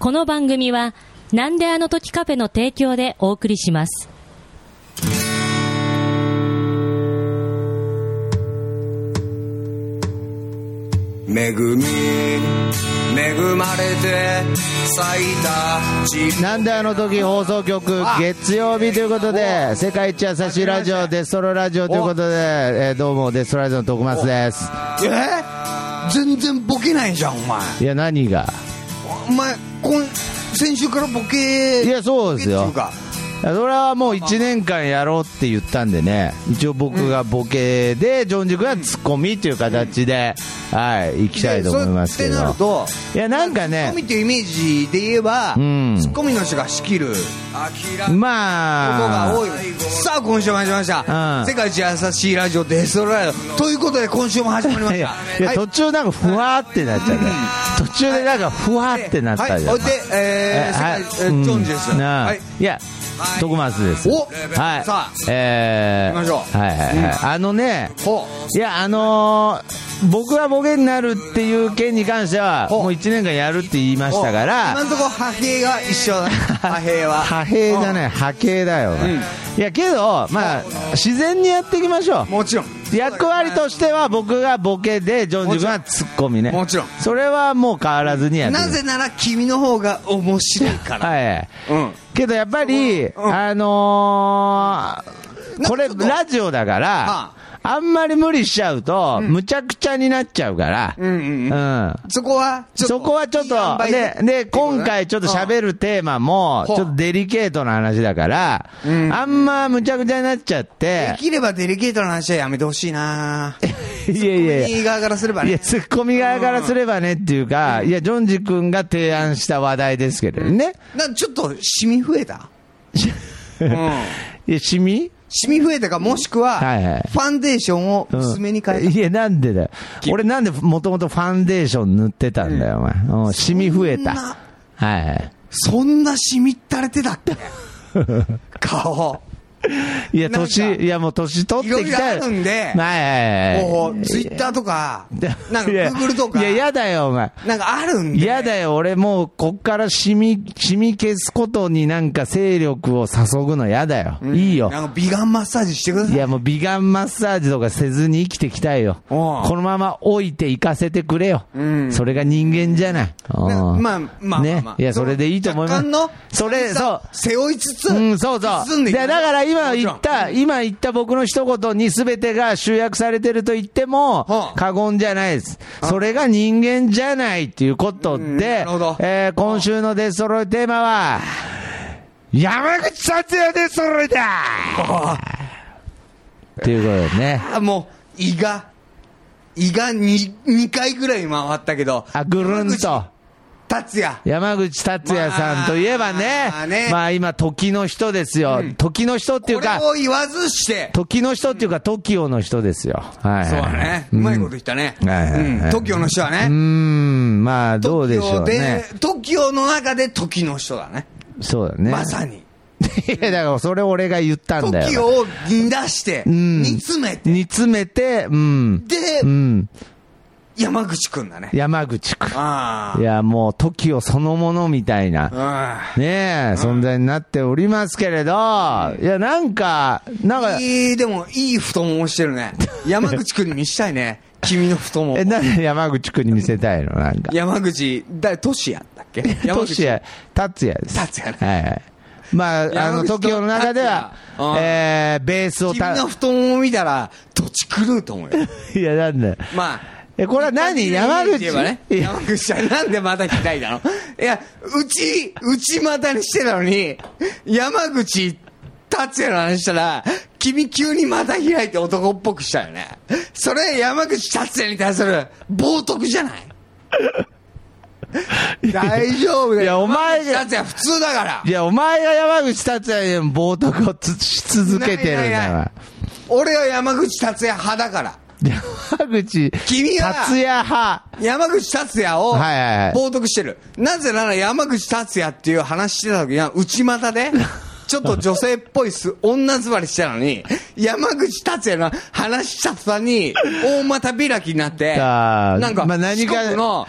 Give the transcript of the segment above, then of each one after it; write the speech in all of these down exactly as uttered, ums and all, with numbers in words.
この番組はなんであの時カフェの提供でお送りします。 恵み恵まれて咲いたなんであの時放送局月曜日ということで、世界一優しいラジオデストロラジオということで、えー、どうもデストロラジオの徳松です。 えー、全然ボケないじゃんお前。 いや何がお前今先週からボケ。 いやそうですよ。それはもういちねんかんやろうって言ったんでね、一応僕がボケで、ジョンジ君がツッコミという形で、うん、はい行きたいと思いますけど。 ってなると、 いやなんかね、 ツッコミっていうイメージで言えば、うん、ツッコミの人が仕切るまあことが多い。さあ今週も始まりました、うん、世界一優しいラジオデストロラジオということで今週も始まりました。 いや、いや、はい、途中なんかふわーってなっちゃう、うん、途中でなんかふわーってなったじゃん。 はい、はい、で、えー、はい、世界、えー、ジョンジです、うん、はい、 いや徳松です。 お、 はい、 さあ、 えー、 行きましょう。 はいはいはい、うん、あのね、いやあのー、僕がボケになるっていう件に関してはもういちねんかんやるって言いましたから、 今のところ派兵が一緒だ。派兵は派兵じゃない、派系だよ、うん、いやけどまあ自然にやっていきましょう。 もちろん役割としては僕がボケでジョンジ君がツッコミね。 もちろんそれはもう変わらずにやってる。 なぜなら君の方が面白いから。 はい、 うん、 けどやっぱり、うん、あのー、これラジオだから、はあ、あんまり無理しちゃうと、うん、むちゃくちゃになっちゃうから、うんうんうんうん、そこはちょっとそこはちょっとで、で今回ちょっと喋るテーマもちょっとデリケートな話だから、うん、あんまむちゃくちゃになっちゃって、 できればデリケートな話はやめてほしいな。 いやいやいや、 ツッコミ側からすればね。 いやツッコミ側からすればねっていうか、うん、いやジョンジ君が提案した話題ですけどね、 うん、なちょっとシミ増えた。 うん、いやシミシミ増えたか、もしくは、はいはい、ファンデーションを薄めに変えた、 うん、いやなんでだよ、俺なんでもともとファンデーション塗ってたんだよ、うん、お前、うん、シミ増えた。はいはい、 そんなシミったれてたっけ顔。 いや年、いやもう年取ってきたよ。 いろいろあるんで、 はいはいはい、ツイッターとか、なんかグーグルとか、 いややだよお前、 なんかあるんで、 やだよ俺もうこっからシミシミ消すことになんか精力を注ぐのやだよ、うん、いいよ。 なんか美顔マッサージしてください。 いやもう美顔マッサージとかせずに生きていきたいよ。このまま置いていかせてくれよ、うん、それが人間じゃない。 まあまあまあ、 ね、いやそれでいいと思います。それそう背負いつつ、 うん、そうそうで、だから今言った今言った僕の一言に全てが集約されてると言っても過言じゃないです。それが人間じゃないっていうことで、えー、今週のデストロイテーマは山口達也デストロイだっていうことでね。 もう胃が胃が 2, 2回ぐらい回ったけど、 あぐるんと達也山口達也さんといえばね、まあ、ねまあ今時の人ですよ、うん、時の人っていうか、 これを言わずして時の人っていうか トキオ の人ですよ。はい、 そうだね、うまいこと言ったね、うんはいはいはい、トキオの人はね、 うーんまあどうでしょうね。 トキオの中で時の人だね。 そうだね、 まさに。 いやだからそれ俺が言ったんだよ。 トキオを出して、うん、煮詰めて煮詰めて、うん、 で、うん山口くんだね。 山口くん。あいや、もう、時をそのものみたいな、ねえ、存在になっておりますけれど、いや、なんか、なんか。 いい、でも、いい太ももしてるね。山口くんに見したいね。君の太もも。 え、なんで山口くんに見せたいのなんか。 山口、だ、トシヤだっけトシヤ、達也です。 達也ね。 はいはい。まあ、あの、時の中では、えー、ベースをた、君の太もも見たら、どっち狂うと思うよ。 いや、なんだよ。 まあ、 え、これは何山口、 ね、山口はなんでまた開いたのいや、うち、内股にしてたのに、山口達也の話したら、君急にまた開いて男っぽくしたよね。それ山口達也に対する冒涜じゃない大丈夫だよ。いや、お前が。達也普通だから。 いや、お前が山口達也に冒涜をつし続けてるんだから。 俺は山口達也派だから。 山口君は達也派山口達也を冒涜してる、はいはいはい、なぜなら山口達也っていう話してた時には内股でちょっと女性っぽいす女座りしてたのに山口達也の話した途端に大股開きになってなんか四国の葛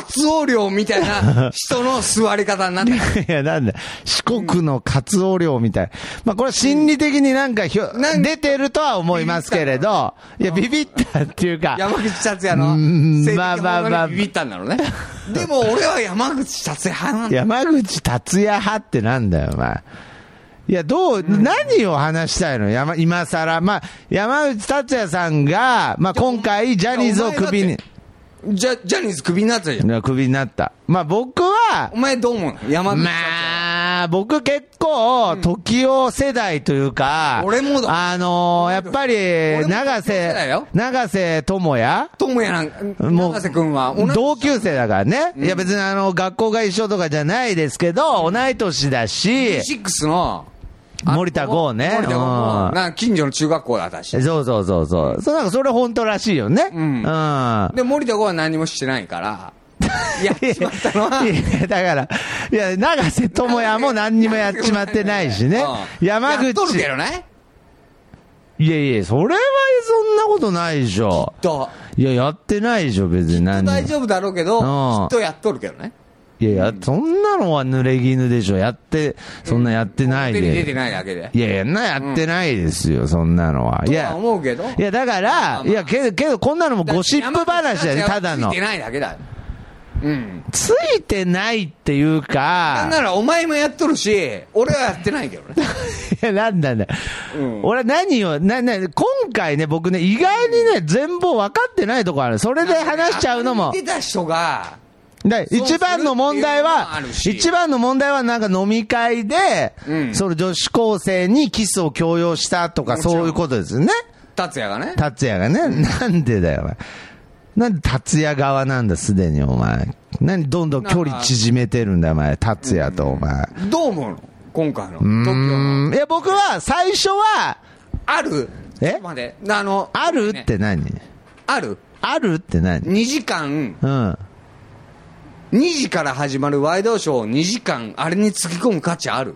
カツオ漁みたいな人の座り方になっていや、なんだ、四国のカツオ漁みたい。まあ、これは心理的になんかひょ、うん、出てるとは思いますけれど、いや、ビビったっていうか。 山口達也の性的なものにビビったんだろうね。でも俺は山口達也派なんだ。 山口達也派ってなんだよ、お前。いや、どう、うん、何を話したいの山、今更。まあ、山口達也さんが、まあ、今回、ジャニーズをクビに。 じゃ、ジャニーズクビになったじゃん。 クビになった。まあ、僕は、 お前どう思うの山口達也。 まあ、僕結構、時代世代というか、 うん、俺もだ。 あのー、やっぱり、長瀬、長瀬智也智也なんか、長瀬くんは同級生だからね。うん、いや、別にあの、学校が一緒とかじゃないですけど、うん、同い年だし、 ビーシックス の、 森田剛ね。 森田剛も、なんか近所の中学校だったし。 そうそうそうそう。そうなんかそれ本当らしいよね。うん。うん。 で、森田剛は何もしてないから、やっちまったのは。 いや、だから、いや、長瀬智也も何にもやっちまってないしね。うん、山口。 やっとるけどね。 いやいや、それはそんなことないでしょ。 きっと。 いや、やってないでしょ、別に何も。 大丈夫だろうけど、うん、きっとやっとるけどね。 いやいや、そんなのは濡れ衣でしょ。やって、そんなやってないで。 表に出てないだけで。 いやいや、な、やってないですよ、そんなのは。いや、 思うけど。 いや、だから、いや、けど、けど、こんなのもゴシップ話だよね、ただの。 ついてないだけだ。うん。 ついてないっていうか。 なんなら、お前もやっとるし、俺はやってないけどね。 いや、なんだね。俺は何を、な、な、今回ね、僕ね、意外にね、全貌分かってないとこある。それで話しちゃうのも。 見てた人が、 で一番の問題は、一番の問題はなんか飲み会で、うん、その女子高生にキスを強要したとかそういうことですよね。 達也がね。 達也がね。うん、なんでだよ、お前。なんで達也側なんだ、すでにお前。何どんどん距離縮めてるんだよ、お前。達也とお前。 どう思うの今回の。うーん。いや、僕は最初は、 あるえまで。あの、 あるって何あるあるって何 ? に 時間。 うん。 にじから始まるワイドショーをにじかんあれにつぎ込む価値ある？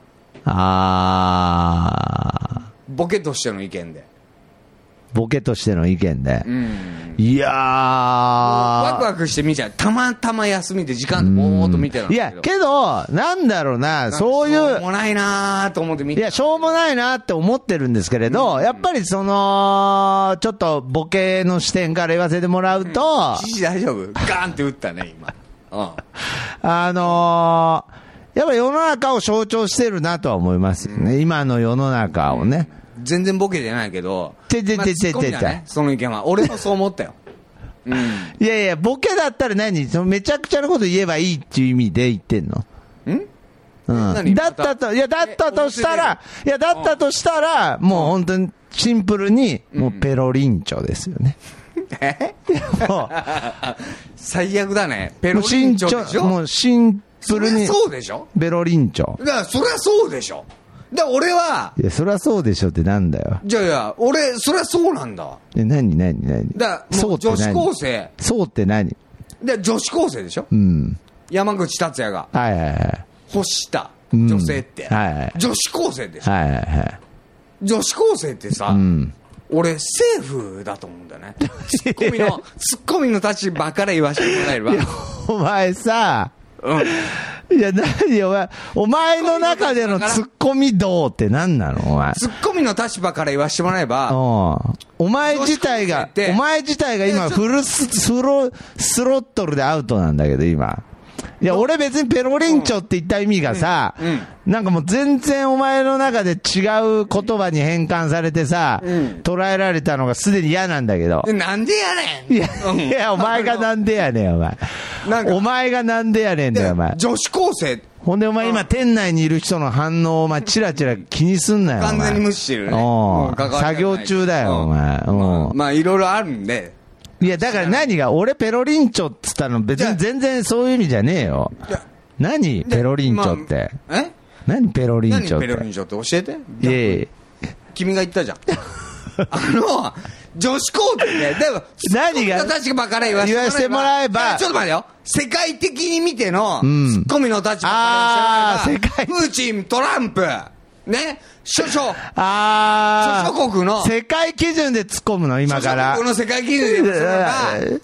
あー。 ボケとしての意見で。 ボケとしての意見で。 うん、 いやー。ワクワクして見ちゃう。たまたま休みで時間でぼーっと見てるんだけど。 いや、けど、なんだろうな、そういう。しょうもないなーと思って見て。 いや、しょうもないなーって思ってるんですけれど、うん、やっぱりその、ちょっとボケの視点から言わせてもらうと。 指示大丈夫？ガーンって打ったね、今。うん、 あのー、やっぱ世の中を象徴してるなとは思いますよね、うん、今の世の中をね。 全然ボケてないけど、 てててててて、 ね、その意見は。俺もそう思ったよ。うん、 いやいや、ボケだったら何そのめちゃくちゃなこと言えばいいっていう意味で言ってんの？ んうん、だったと、いや、だったとしたら、いや、だったとしたら、もう本当にシンプルに、もうペロリンチョですよね。 えもう最悪だね。ペロリンチョでしょ。 もうシンプルに。 そうでしょ。 ペロリンチョ。 だからそりゃそうでしょ。だから俺は。 いや、そりゃそうでしょってなんだよ。 じゃあいや、俺、そりゃそうなんだわ。 え、何何何だからもう女子高生。 そうって何で、女子高生でしょ。 うん。 山口達也が。 はいはいはい。 欲した女性って。 うん、はいはい。 女子高生でしょ。 はいはいはい。 女子高生ってさ、うん、俺、セーフだと思うんだよね。ツッコミの、ツッコミの立場から言わせてもらえれば。 お前さ、 うん。 いや、何お前、お前の中でのツッコミ道って何なのお前。 ツッコミの立場から言わせてもらえば、 お前自体が、お前自体が今フルス、スロ、スロットルでアウトなんだけど、今。いや、俺別にペロリンチョって言った意味がさ、うんうん、なんかもう全然お前の中で違う言葉に変換されてさ、うん、捉えられたのがすでに嫌なんだけど。 なんでやねん。 いや、いやお前がなんでやねん、お前。お前がなんでやねんだよ、お前。 女子高生。 ほんでお前今店内にいる人の反応をお前チラチラ気にすんなよ、お前。 完全に無視してるね。 作業中だよ、お前。 まあ、まあ、いろいろあるんで。 いや、だから何が、俺ペロリンチョっつったの別に全然そういう意味じゃねえよ。何ペロリンチョって。 まあ、え何ペロリンチョって。 何ペロリンチョって教えて。 いえいえ。 君が言ったじゃん。あの、女子高生ね、でも、 何が、 立場から言わせてもらえば、ちょっと待ってよ。世界的に見ての、ツッコミの立場から言わせてもらえば、プーチン、トランプ、ね、諸々、 あ諸々国の、 世界基準で突っ込むの、今から。 諸々国の世界基準で言わせてもらえば、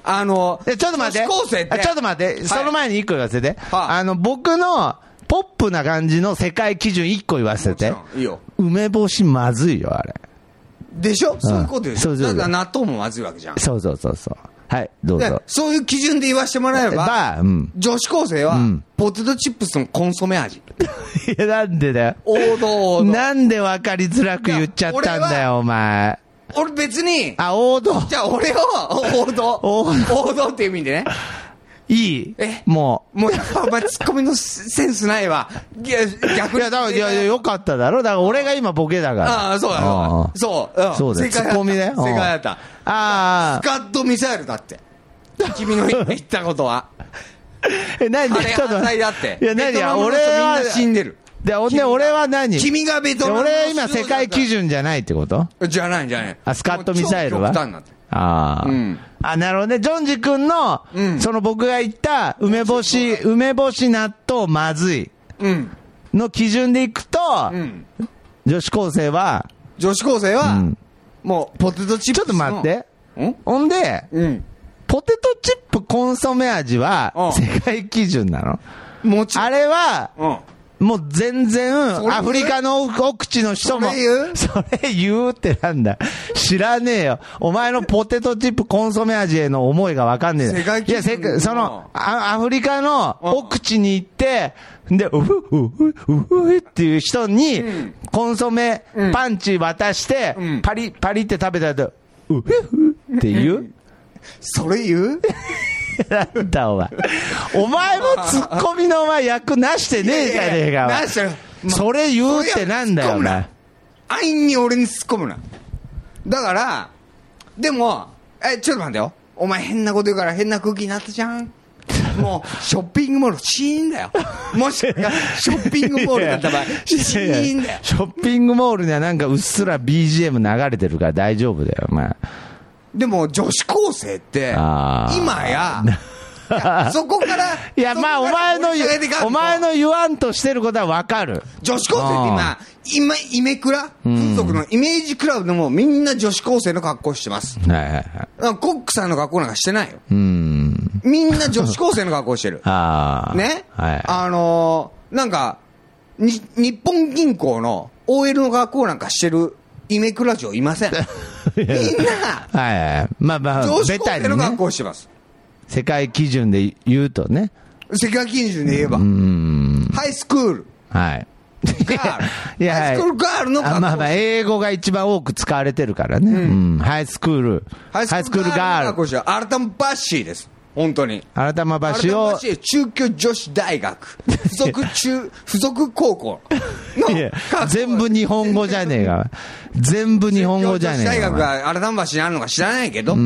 あの、 ちょっと待って。 女子高生って。 ちょっと待って。はい、その前に一個言わせて。 はあ、 あの、僕の、ポップな感じの世界基準一個言わせて。 いいよ。 梅干しまずいよ、あれ。 でしょ、うん、そういうことでしょ。そうそうそう。だから納豆もまずいわけじゃん。 そうそうそうそう。はい、どうぞ。 そういう基準で言わせてもらえば、ばうん、女子高生は、うん、ポテトチップスのコンソメ味。 いや、なんでだよ。 王道王道。 なんで分かりづらく言っちゃったんだよ、お前。 俺別に。 あ、王道。 じゃあ俺を、王道。王道っていう意味でね。 いいえもう。もうやっぱお前ツッコミのセンスないわ。いや、逆に。 いや、だから、いや、いや、よかっただろ。だから俺が今ボケだから。 ああ、そうだよ。そう。うん、 そうだよ。ツッコミだよ。 正解だった。ああ。スカッドミサイルだって。君の言ったことは。 え、何ちょっと。 だって。 いや、何や、俺は。 みんな死んでる。 で、俺は何君がベトナムの。 俺今世界基準じゃないってことじゃないじゃない。 あ、スカッドミサイルはああ、うん。あ、なるほどね。ジョンジ君の、うん、その僕が言った梅干し、梅干し納豆まずい。うん。の基準でいくと、うん、女子高生は、 女子高生は、うん、もうポテトチップスの。ちょっと待って。 んほんで、うん。ポテトチップコンソメ味は世界基準なの？もちろん。あれは、うんもう全然、アフリカの奥地の人も、それ言うそれ言うってなんだ。知らねえよ。お前のポテトチップコンソメ味への思いがわかんねえ。 世界基準。 いや、その、アフリカの奥地に行って、で、うふ、うふ、うふっていう人に、コンソメパンチ渡して、パリ、パリって食べた後、うふふって言うそれ言うなんだお前。お前もツッコミのお前役なしてねえじゃねえか。 なしてる。 それ言うってなんだよ、お前。 安易に俺に突っ込むな。だから、でも、え、ちょっと待ってよ。お前変なこと言うから変な空気になったじゃん。もう、ショッピングモール、シーンだよ。もし、ショッピングモールだった場合、シーンだよ。 ショッピングモールにはなんかうっすら ビージーエム 流れてるから大丈夫だよ、お前。 でも女子高生って今やいやそこからいやまあお前のお前の言わんとしてることは分かる。 女子高生って今今イメクラ風俗のイメージクラブでもみんな女子高生の格好してます。はいはいはい。コックさんの格好なんかしてないよ。うんみんな女子高生の格好してる。ああね、はい、あのー、なんかに日本銀行の オーエル の格好なんかしてるイメクラ嬢いません。みんな、 はいはい、まあまあ、 女子高生の格好してます、 ね。世界基準で言うとね。 世界基準で言えば。うんハイスクール。 はい。 ガール。いや、ハイスクールガールの格好。 まあまあ、英語が一番多く使われてるからね。うん。うん、ハイスクール。 ハイスクールガールの格好してる。アルタマバッシーです。本当に。 アルタマバッシーを。 中京女子大学。付属中、付属高校の。 いや、全部日本語じゃねえか。全部日本語じゃねえか。 女子大学がアルタマバッシーにあるのか知らないけど。 うん。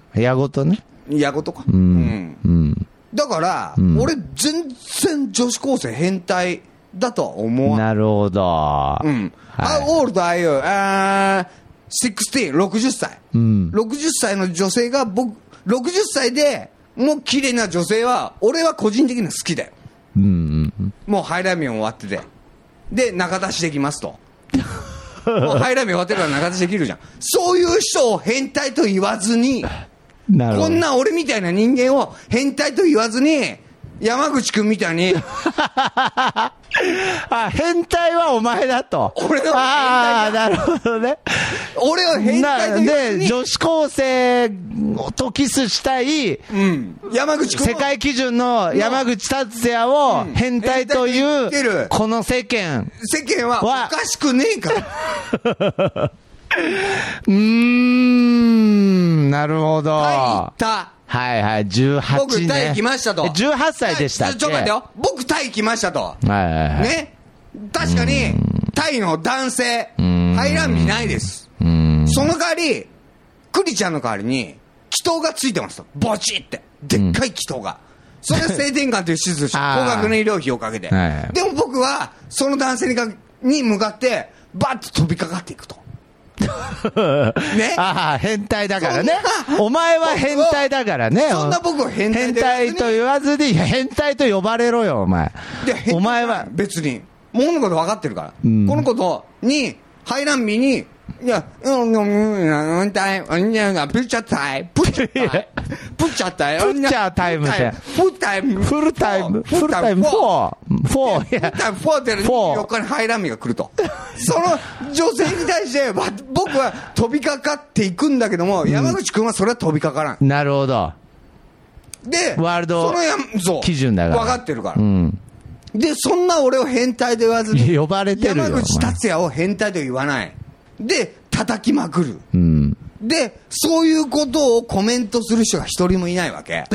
矢ごとね。 矢ごとか。うん。うん。だから、うん、俺全然女子高生変態だとは思わん。 なるほど。 うん。How old are you? あー、じゅうろく、ろくじゅっさい。うん。ろくじゅっさいの女性が僕、ろくじゅっさいで、もう綺麗な女性は、俺は個人的には好きだよ。うんうんうん。もうハイラーメン終わってて。で、中出しできますと。もうハイラーメン終わってから中出しできるじゃん。そういう人を変態と言わずに、なるほど。こんな俺みたいな人間を変態と言わずに、山口くんみたいに。 あ、変態はお前だと。 俺の変態だ。ああ、 なるほどね。 俺は変態と言わずに。 で、女子高生とキスしたい、うん、 山口くん。 世界基準の山口達也を変態という、うん、この世間。 世間はおかしくねえから。 うーん、なるほど。 はい、た。 はいはい、じゅうはちね。 僕、タイ来ましたと。 じゅうはっさいでしたっけ。 ちょっと待ってよ。僕、タイ来ましたと。はいはいはい。ね。確かに、タイの男性、排卵日ないです。その代わり、クリちゃんの代わりに、気筒がついてますと。ボチって。でっかい気筒が。それは性転換という手術をして、高額な医療費をかけて。でも僕は、その男性にかに向かって、バッと飛びかかっていくと。ね、 ああ、変態だからね。お前は変態だからね。 そんな僕は変態変態と言わずに、変態と呼ばれろよ、お前。 で、お前は別に、もうのこと分かってるから。うん、このことに、排卵日にいや、うん、うん、うん、タイム、うん、プッチャタイム、プッチャタイム、プッチャタイム、 プッチャータイムって。 フルタイム、 フルタイム、フルタイム、フォー、フォー、 フルタイム、フォーってにじゅうよっかに排卵日が来ると。その女性に対して、僕は飛びかかっていくんだけども、山口くんはそれは飛びかからん。 なるほど。 で、 ワールド基準だから。 分かってるから。うん。で、そんな俺を変態で言わずに、 呼ばれてるよ。 山口達也を変態と言わない。で、叩きまくる。 うん。 で、そういうことをコメントする人が一人もいないわけ。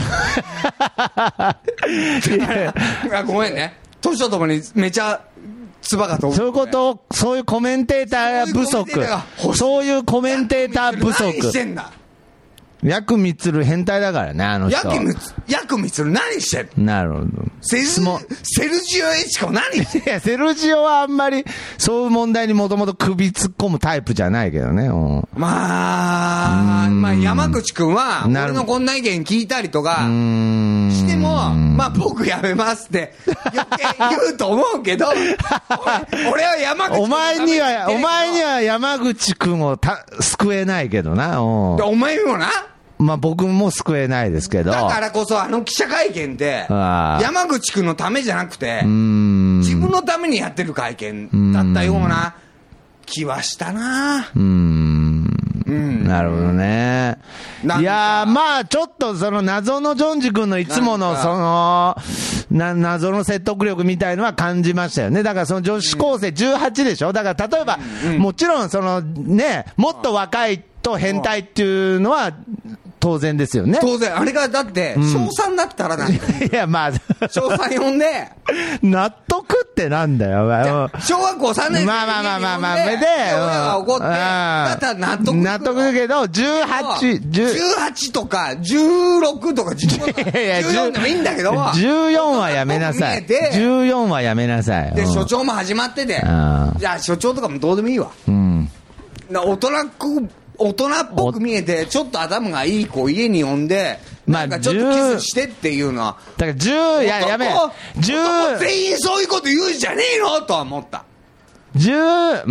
ごめんね。年とともにめちゃ、唾が飛ぶ、ね。 そういうことを、そういうコメンテーター不足。そういうコメンテーター不足。 何してんだ。 ヤクミツル変態だからね、あの人。 ヤクミツル、ヤクミツル何してんの。 なるほど。 セル、セルジオエチコ何してんの。 いや、セルジオはあんまり、そういう問題にもともと首突っ込むタイプじゃないけどね。うん、 まあ、まあ、山口くんは、俺のこんな意見聞いたりとか、しても、まあ僕やめますって、余計言うと思うけど、俺, 俺は山口くんお前には、お前には山口くんをた救えないけどな。 お前もな。 まあ僕も救えないですけど。 だからこそあの記者会見って、山口くんのためじゃなくて、自分のためにやってる会見だったような気はしたな。 うーん。うん、なるほどね。いやー、まあちょっとその謎のジョンジ君のいつものそのな謎の説得力みたいのは感じましたよね。だからその女子高生じゅうはちでしょ。だから例えば、うんうん、もちろんそのね、もっと若いと変態っていうのは当然ですよね。 当然。あれがだって、小さんだったらなんだ、うん、いや、まあ。 小さん呼んで。 納得ってなんだよ、お前。 小学校さんねん生まあまあまあまあまあ、で、親が怒って、だったら納得。 納得だけど、じゅうはち、 じゅうはちとか、じゅうろくとかじゅうごとか、じゅうよんでもいいんだけど、 じゅうよんはやめなさい。じゅうよんはやめなさい。 で、所長も始まってて、じゃあ所長とかもどうでもいいわ。 うん。 大人っ子、大人っぽく見えて、ちょっと頭がいい子家に呼んで、なんかちょっとキスしてっていうのは。 だからじゅう、や、やめ。じゅう。 全員そういうこと言うんじゃねえのとは思った。 じゅう、うん、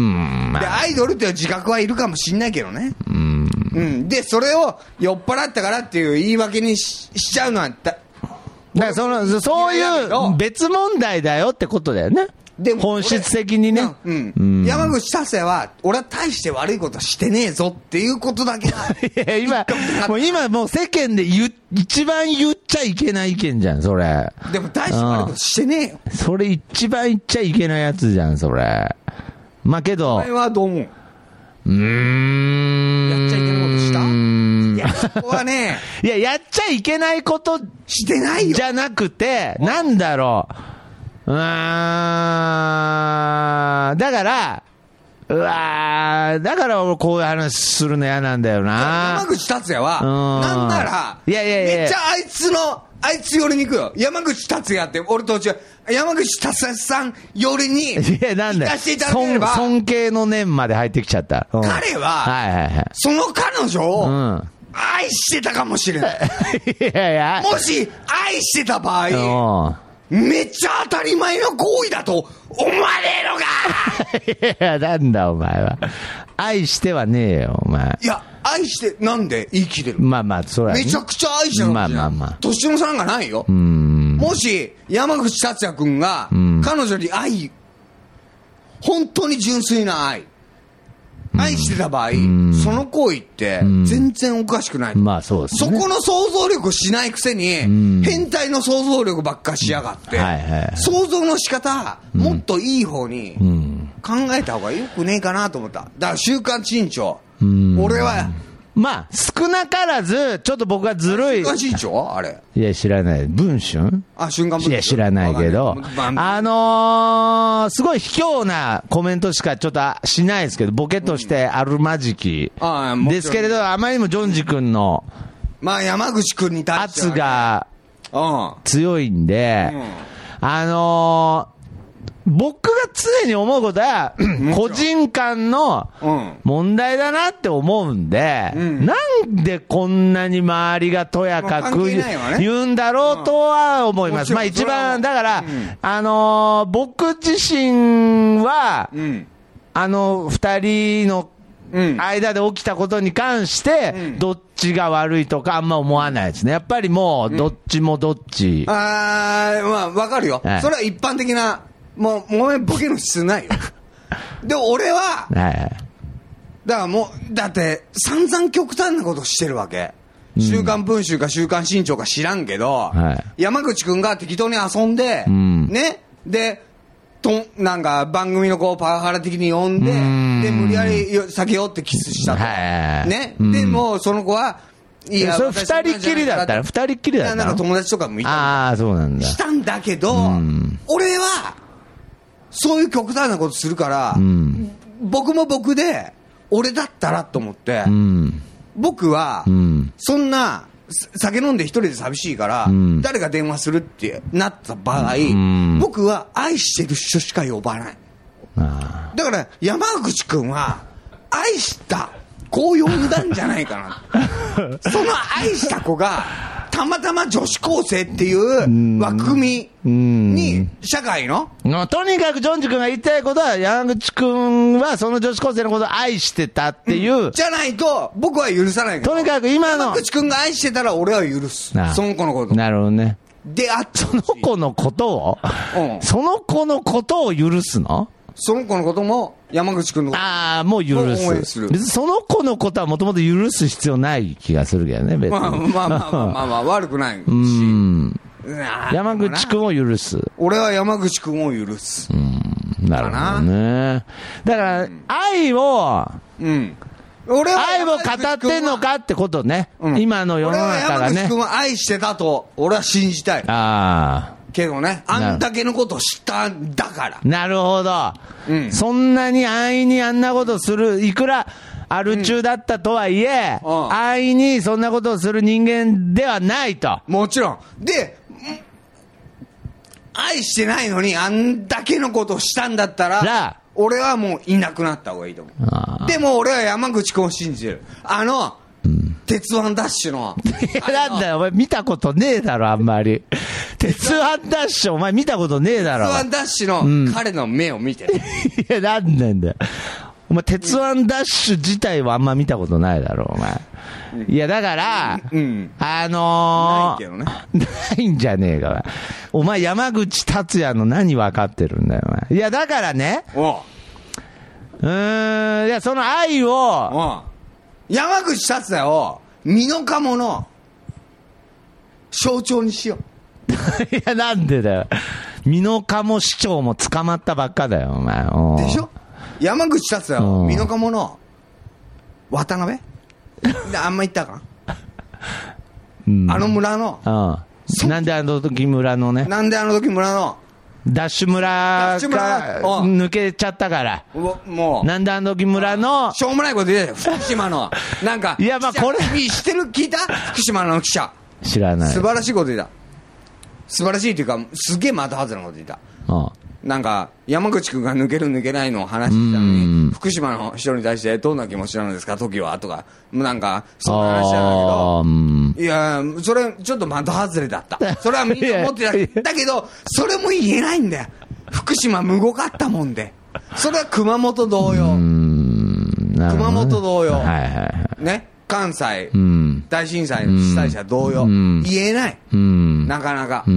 まあ。で、アイドルっていう自覚はいるかもしんないけどね。 うん。 うん。で、それを酔っ払ったからっていう言い訳に し, しちゃうのは、だだからその、そういう別問題だよってことだよね。でも本質的にね、 うんうん、山口達也は俺は大して悪いことしてねえぞっていうことだけだ。 いや今もう今もう世間で言一番言っちゃいけない意見じゃんそれ。 でも大して悪いことしてねえよ。 それ一番言っちゃいけないやつじゃんそれ。まあけど。 お前はどう思う？ うーん。 やっちゃいけないことした？いやそこはね。 いややっちゃいけないことしてないよ。 じゃなくてなんだろう。うーんだから、うわーだから俺こういう話するの嫌なんだよな。 山口達也は、なんなら、 いやいやいやめっちゃあいつの、あいつ寄りに行くよ。山口達也って、俺と違う、山口達也さん寄りに、 いやなんだよ。尊、尊敬の念まで入ってきちゃった。 うん、彼は、 はいはいはい、 その彼女を、 うん愛してたかもしれない。 いやいやもし、愛してた場合、めっちゃ当たり前の行為だと思われるのか。 いや、なんだお前は。愛してはねえよ、お前。 いや、愛して、なんで言い切れる？ まあまあ、それは、ね。 めちゃくちゃ愛してるのかもしれない。 まあまあまあ。 年の差がないよ。 うん。 もし、山口達也くんが、彼女に愛、本当に純粋な愛、愛してた場合、その行為って全然おかしくない。 まあそうですね。 そこの想像力しないくせに、変態の想像力ばっかしやがって、 はいはい、 想像の仕方、もっといい方に考えた方がよくねえかなと思った。だから週刊新潮、俺は、 まあ、少なからず、ちょっと僕はずるい。 週刊新潮あれ。 いや、知らない。文春あ、瞬間文春。 いや、知らないけど。あのー、すごい卑怯なコメントしかちょっとしないですけど、ボケとしてあるまじき。ですけれど、あまりにもジョンジ君の、 まあ、山口君に対して。 圧が強いんで、あのー、僕が常に思うことは、個人間の問題だなって思うんで、うん、なんでこんなに周りがとやかく言うんだろうとは思います。うん、まあ一番、だから、うん、あのー、僕自身は、うん、あの二人の間で起きたことに関して、どっちが悪いとかあんま思わないですね。やっぱりもう、どっちもどっち。 うん、あー、まあ、わかるよ、はい。それは一般的な、もう、もめボケの必要ないよ。で、俺は、はい、だからもう、だって、散々極端なことしてるわけ。週刊文春か週刊新潮か知らんけど、はい、山口くんが適当に遊んで、うん、ね、で、と、なんか番組のこうパワハラ的に呼んで、んで、無理やり酒酔ってキスしたと。はい、ね、うん。で、もうその子は、 いや、それ二人っきりだったら、二人っきりだったら。 なんか友達とかもいた。 ああ、そうなんだ。 したんだけど、俺は、そういう極端なことするから、うん、僕も僕で、俺だったらと思って、うん、僕は、うん、そんな、酒飲んで一人で寂しいから、うん、誰が電話するってなった場合、うん、僕は愛してる人しか呼ばない。あ、だから山口くんは愛した子を呼んだんじゃないかな。その愛した子がたまたま女子高生っていう枠組みに社会の、 とにかくジョンジ君が言いたいことは、山口君はその女子高生のことを愛してたっていう、 うん、じゃないと僕は許さないけど、 とにかく今の山口君が愛してたら俺は許す。その子のこと。 なるほどね。 で、あっその子のことを、うん、その子のことを許すの？ その子のことも山口君のことああ、もう許す。す別にその子のことはもともと許す必要ない気がするけどね、別に。 まあまあまあまあまあ、まあ、悪くないし。うん。 山口君を許す。 俺は山口君を許す。 うん。なるほどね。だから、愛を、うん。俺は愛を語ってんのかってことね。うん、今の世の中がね。俺は山口君は愛してたと、俺は信じたい。 ああ。 けどね、あんだけのことを知ったんだから。 なるほど。うん、そんなに安易にあんなことする、いくらアル中だったとはいえ、うん、安易にそんなことをする人間ではないと。 もちろん。で、愛してないのにあんだけのことをしたんだったら、俺はもういなくなった方がいいと思う。でも俺は山口君を信じる。あの、うん、鉄腕ダッシュの。 いや、なんだよ、お前見たことねえだろ、あんまり。鉄腕ダッシュ、お前見たことねえだろ。 鉄腕ダッシュの彼の目を見てる。 うん、いや、なんなんだよ。お前、鉄腕ダッシュ自体はあんま見たことないだろ、お前。うん、いや、だから、うん、あのー、ないけどね。ないんじゃねえか、お前。山口達也の何分かってるんだよ、お前。いや、だからね。おう。うーん、いや、その愛を、 おう山口達也を身の鴨の象徴にしよう。 いや、なんでだよ。身の鴨市長も捕まったばっかだよ、お前。おでしょ。山口達也を身の鴨の渡辺あんま言ったか、うん、あの村の、 うん、なんであの時村のね。 なんであの時村のダッシュ村が抜けちゃったから。もう。なんであの時村の。 しょうもないこと言うよ。福島の。なんか。 いや、まあこれ。 知ってる聞いた福島の記者。 知らない。 素晴らしいこと言った。素晴らしいっていうか、すげえまたはずなこと言った。ああなんか、山口くんが抜ける抜けないのを話してたのに、福島の人に対してどんな気持ちなのですか、時はとか。なんか、そんな話なんだけど。いや、それ、ちょっと的外れだった。それはみんな思ってた。だけど、それも言えないんだよ。福島無語かったもんで。それは熊本同様。熊本同様。はいはいはい。ね。関西、大震災の被災者同様。言えない。なかなか。うん。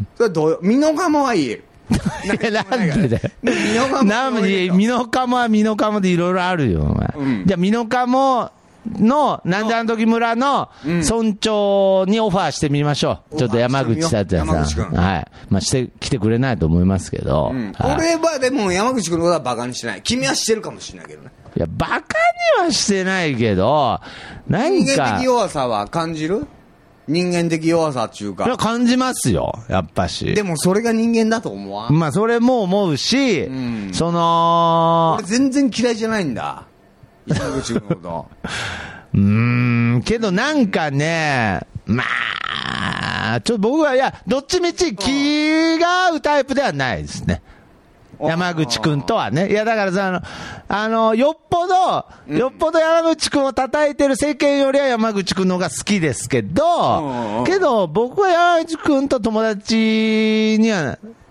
それは同様。身の鴨は言える。 いや、なんでだよ。身の鴨は身の鴨でいろいろあるよ、お前。うん、じゃあ、身の鴨の、なんであの時村の村長にオファーしてみましょう。うん、ちょっと山口達也さん。はい。まあ、して、来てくれないと思いますけど。うん、 はい、俺はでも山口君のことはバカにしてない。君はしてるかもしれないけどね。 いや、バカにはしてないけど、何か。 人間的弱さは感じる？人間的弱さっていうか。 いや、感じますよ、やっぱし。 でもそれが人間だと思わん？ まあ、それも思うし、うん、その、 俺全然嫌いじゃないんだ。山口君のこと。 うーん、けどなんかね、まあ、ちょっと僕は、いや、どっちみち気が合うタイプではないですね。山口くんとはね。いや、だからさ、あの、あの、よっぽど、よっぽど山口くんを叩いてる世間よりは山口くんの方が好きですけど、けど、僕は山口くんと友達には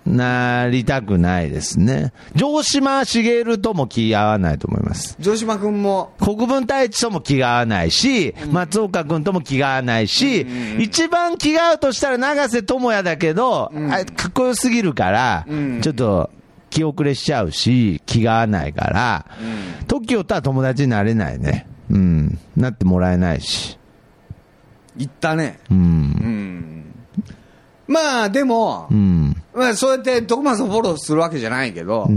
なりたくないですね。城島茂とも気が合わないと思います。 城島君も。 国分太一とも気が合わないし、うん、松岡君とも気が合わないし、うんうんうん、一番気が合うとしたら永瀬智也だけど、うん、あかっこよすぎるから、うん、ちょっと気遅れしちゃうし、気が合わないから、うん、トキオとは友達になれないね。うん。なってもらえないし。 言ったね。 うん。 うんまあでも、うん、まあそうやって徳松をフォローするわけじゃないけど、うん、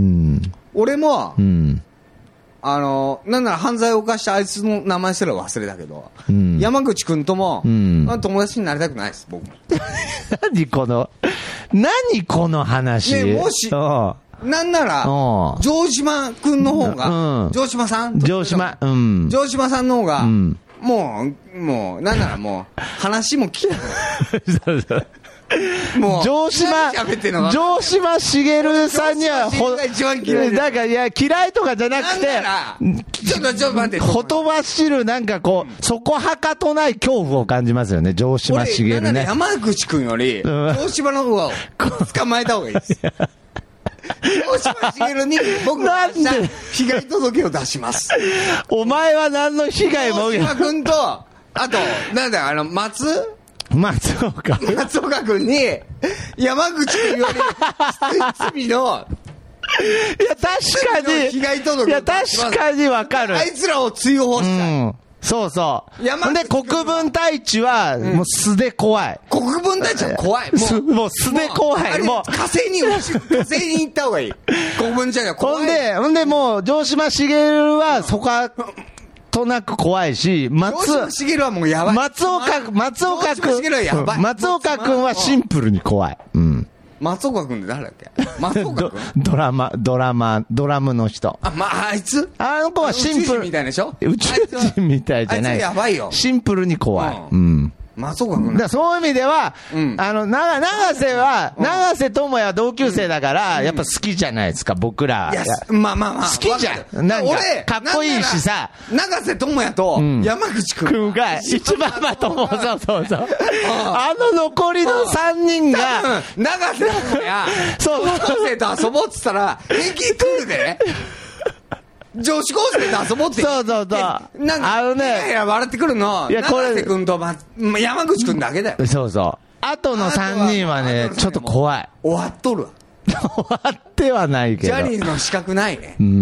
俺も、うん、あのなんなら犯罪を犯したあいつの名前すら忘れたけど、うん、山口君とも、うんまあ、友達になりたくないです僕も。 何この何この話。 ねもしなんなら城島君の方が、うん、城島さん城島うん城島さんの方が、うん、もうもうなんならもう話も聞きたくない。そうそうもう城島城島茂さんにはほだからいや嫌いとかじゃなくてちょっとちょっと待ってほとばしるなんかこうそこはかとない恐怖を感じますよね城島茂ね。 山口君より城島の方が捕まえた方がいいです。城島茂に僕は被害届を出します。 お前は何の被害も城島君とあとなんだあの松松岡松岡君に山口君より罪のいや確かに被害届いや確かにわかる。 あいつらを追放したい、うん、 そうそうで国分太一はもう素で怖い、 うん、国分太一は怖いもうもう素で怖いもう火星に火星に行った方がいい。国分太一は怖い。 ほんでほんでもう城島茂はそこはとなく怖いし、松城島茂はもうやばい。 松岡、松岡君、松岡君はシンプルに怖い。うん。 松岡君って誰だっけ？松岡君ドラマ、ドラマ、ドラムの人。 あ、まあ、あいつあの子はシンプル。 宇宙人みたいでしょ？ 宇宙人みたいじゃない。 あいつやばいよ。 シンプルに怖い。うん。うん松岡君だそういう意味では、うん、あの、な、永瀬は、うん、永瀬智也同級生だから、うん、やっぱ好きじゃないですか、僕ら。 いや、まあまあまあ。 好きじゃん。なんか、俺かっこいいしさ。 永瀬智也と山口君が一番まとも、そうそうそう。あの残りのさんにんが、 永瀬智也、そう、高校生と遊ぼうって言ったら、平気来るで。女子高生と遊ぼうって。 そうそうそう。 なんか、あのね、いや笑ってくるの、いや、これ。永瀬君と、ま、山口君だけだよ。 そうそう。あとのさんにんはね、ちょっと怖い。 終わっとるわ。 終わってはないけど。 ジャニーズの資格ないね。 うん。うん。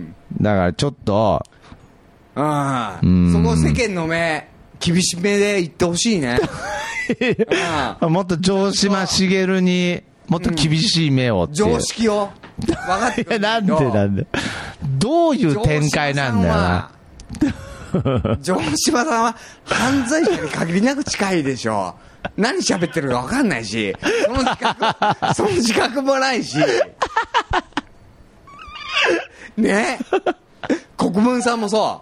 だからちょっと、 ああ、うん。そこ世間の目、厳しめで言ってほしいね。 もっと城島茂に、もっと厳しい目をって。 常識を。分かってる。 なんでなんで。どういう展開なんだよな。 城島さんは犯罪者に限りなく近いでしょ。何喋ってるか分かんないし、その自覚、その自覚もないし。ね。国分さんもそう。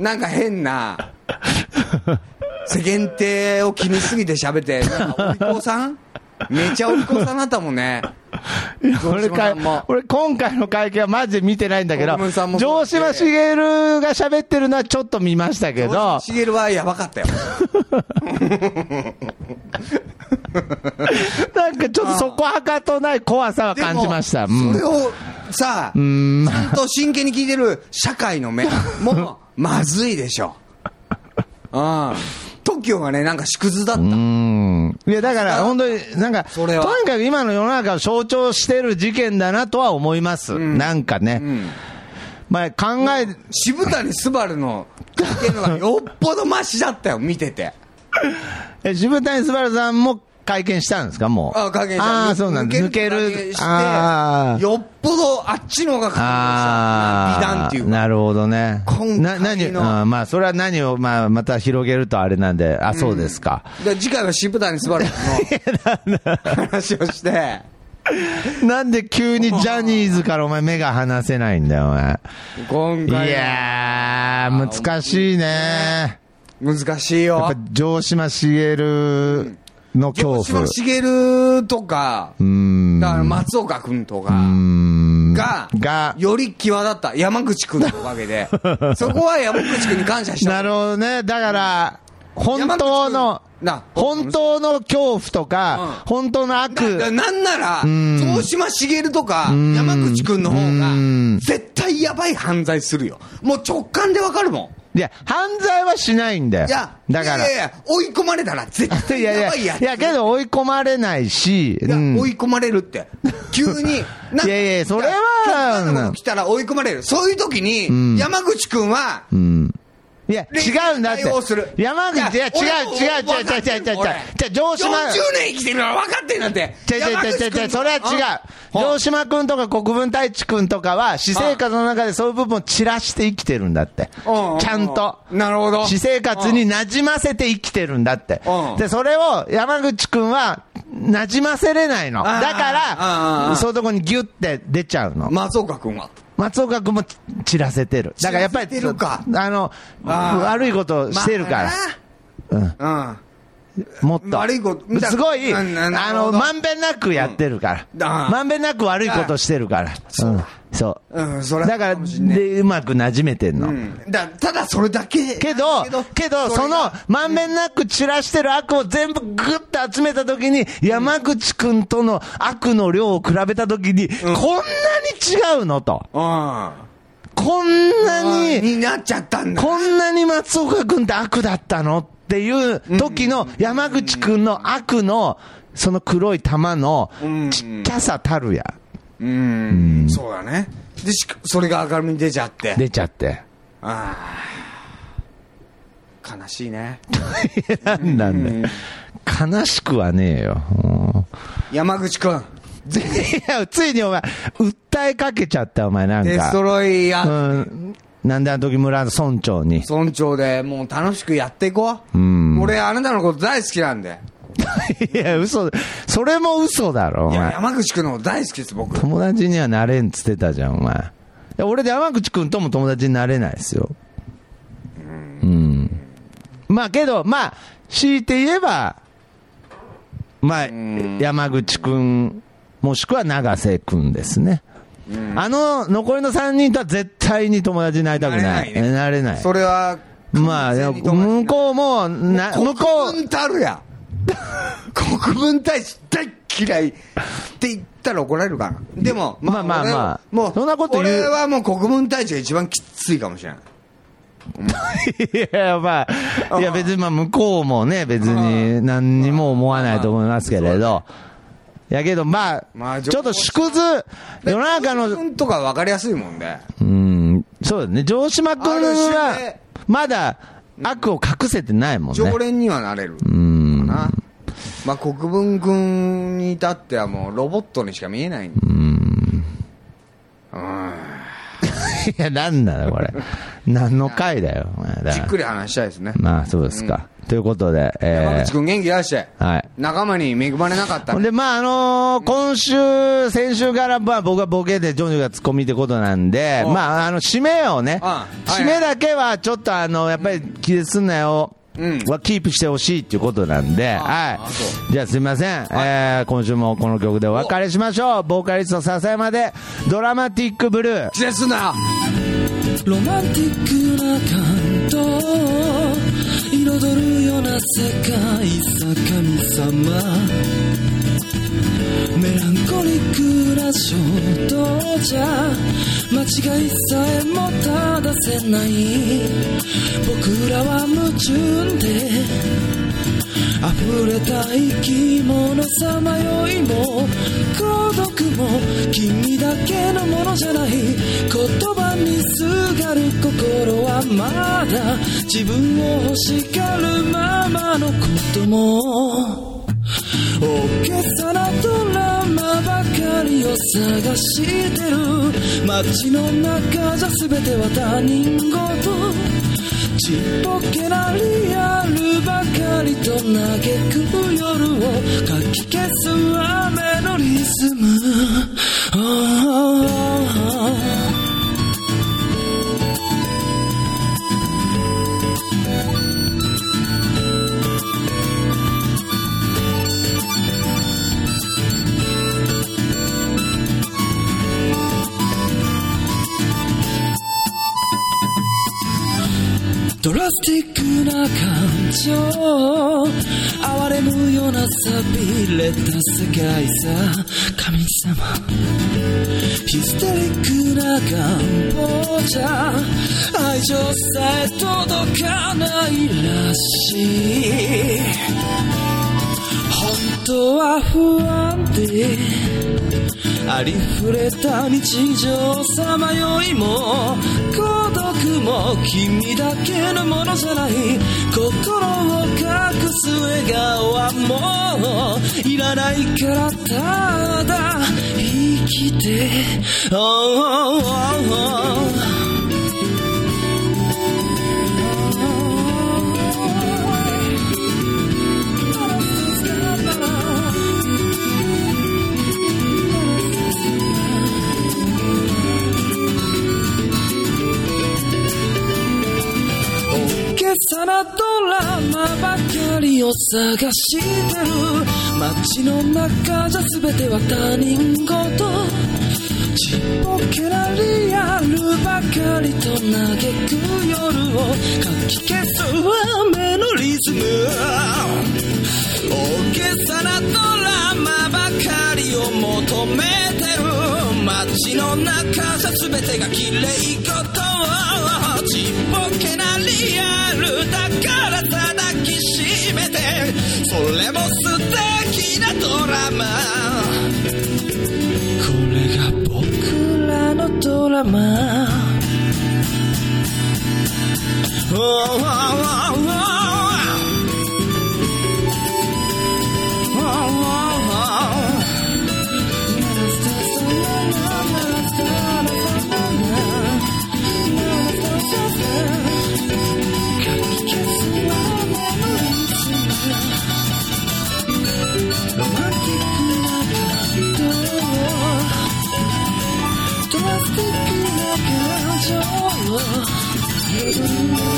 なんか変な、世間体を気にしすぎて喋って、なんかお利口さんめちゃお利口さんだったもんね。 俺か俺今回の会見はマジで見てないんだけど、城島茂が喋ってるのはちょっと見ましたけど、 茂はやばかったよ。 なんかちょっとそこはかとない怖さは感じました。 それをさ、うん、ちゃんと真剣に聞いてる社会の目もまずいでしょ。ああ。トキオがね、なんか縮図だった。うん。いや、だから、本当に、なんか、とにかく今の世の中を象徴してる事件だなとは思います。うん、なんかね。うん、まあ、考え、 渋谷スバルの事件のがよっぽどマシだったよ、見てて。 え、渋谷スバルさんも会見したんですか、もう。 ああ、会見した。 ああ、そうなんです。抜ける。ああ。よっぽどあっちの方が感動した。美談っていうか。 なるほどね。 な、 何あまあ、それは何を、まあ、また広げるとあれなんで、あ、そうですか。 うん、で、次回は渋谷スバルの話をして。 なんで急にジャニーズからお前目が離せないんだよ、お前。 今回。 いやー、難しいね。 難しいよ。 やっぱ城島茂の恐怖。 城島茂とか、うん、だから松岡君とかが、がより際立った山口君のおかげで、そこは山口君に感謝した。 なるほどね。だから、 本当の、本当の恐怖とか、うん、本当の悪。 なんなら、城島茂とか、山口くんの方が、絶対やばい犯罪するよ。もう直感でわかるもん。 いや、犯罪はしないんだよ。いや、だから。 いやいや、追い込まれたら絶対やばいやつ。 いやいや、いやけど追い込まれないし。 いや、うん、追い込まれるって。急に。いやいや、それは。 来たら追い込まれる。そういう時に、うん、山口くんは、 うんいや、違うんだって。山口、いや、違う、違う、違う、違う、違う、違う、城島。 よんじゅうねん生きてるのは分かってんだって。 違う、違う、違う、違う、それは違う。城島くんとか国分太一くんとかは、私生活の中でそういう部分を散らして生きてるんだって。ちゃんと。 なるほど。 私生活に馴染ませて生きてるんだって。で、それを山口くんは、馴染ませれないの。だから、そういうとこにギュッて出ちゃうの。 松岡くんは松岡君も散らせてる。だからやっぱり、あの、悪いことしてるから。うん。うんもっと。悪いこと。すごい、あの、まんべんなくやってるから。まんべんなく悪いことしてるから。うん。そう。うん、それだから、で、うまく馴染めてんの。うん。 だ、ただそれだけ。 けど、けど、その、まんべんなく散らしてる悪を全部グッと集めたときに、山口くんとの悪の量を比べたときに、こんなに違うのと。うん。こんなに、 になっちゃったんだ。 こんなに松岡くんって悪だったのっていう時の山口くんの悪の、その黒い玉のちっちゃさたるや。 うん、うん、そうだね。で、それが明るみに出ちゃって。 出ちゃって。 ああ。悲しいね。 なんなんだよ。悲しくはねえよ。 山口くん。 いや、ついにお前、訴えかけちゃった、お前なんか。 デストロイヤー。 うん。なんであの時村の村長に。 村長でもう楽しくやっていこう。うん。俺、あなたのこと大好きなんで。 いや、嘘。それも嘘だろ、お前。いや、 山口くんのこと大好きです、僕。 友達にはなれんっつってたじゃん、お前。いや俺で山口くんとも友達になれないですよ。うん。うん。まあけど、まあ、強いて言えば、まあ、山口くん、もしくは永瀬くんですね。うん、あの、残りのさんにんとは絶対に友達になりたくない。なれない、ね。なれない。 それは、 まあ、向こうも、な、向こう。国分たるや。国分太一大嫌いって言ったら怒られるかな。でも、 まあまあまあ。 もう、そんなこと言う。俺はもう国分太一が一番きついかもしれない。 いや、まあ、いや別にまあ向こうもね、別に何にも思わないと思いますけれど。やけど、まあ、まあ、ちょっと縮図、世の中の。 君とか分かりやすいもんね。 うん、そうだね。城島君は、まだ悪を隠せてないもんね。 常連にはなれる。うん。かな。まあ、国分君に至ってはもうロボットにしか見えないんだ。うん。 うん。いや、なんだよ、これ。何の回だよ。 じっくり話したいですね。 まあ、そうですか。うん、ということで、 えー、山口くん元気出して、はい、仲間に恵まれなかった、ね。 で、まあ、あのー、今週、先週から、まあ、僕はボケで、ジョニーがツッコミってことなんで、まあ、あの、締めをね、締めだけは、ちょっと、あの、やっぱり、気絶すんなよ。うん、はキープしてほしいっていうことなんで、はい。じゃあすみません、はい、えー、今週もこの曲でお別れしましょう。ボーカリスト笹山でドラマティックブルー。 気絶すんなよ。 ロマンティックな感動彩るような世界さ神様メランコリックな衝動じゃ間違いさえも正せない僕らは矛盾で溢れた生き物さまよいも孤独も君だけのものじゃない言葉にすがる心はまだ自分を欲しがるままのことも大げさなドラマばかりを探してる街の中じゃ全ては他人事ちっぽけなリアルばかりと嘆く夜をかき消す雨のリズム、 ドラスティックな感情哀れむような寂れた世界さ神様ヒステリックな願望じゃ愛情さえ届かないらしい本当は不安でありふれた日常さまよいも孤独も君だけのものじゃない心を隠す笑顔はもういらないからただ生きて、oh, oh, oh, oh.さなドラマばかりを探してる街の中じゃ全ては他人事ちっぽけなリアルばかりと嘆く夜をかき消す雨のリズム大げさなドラマばかりを求めてる街の中じゃ全てが綺麗事ちっぽけなリアルだからさ抱きしめてそれも素敵なドラマこれが僕らのドラマ oh, oh, oh, oh. Plastic na感情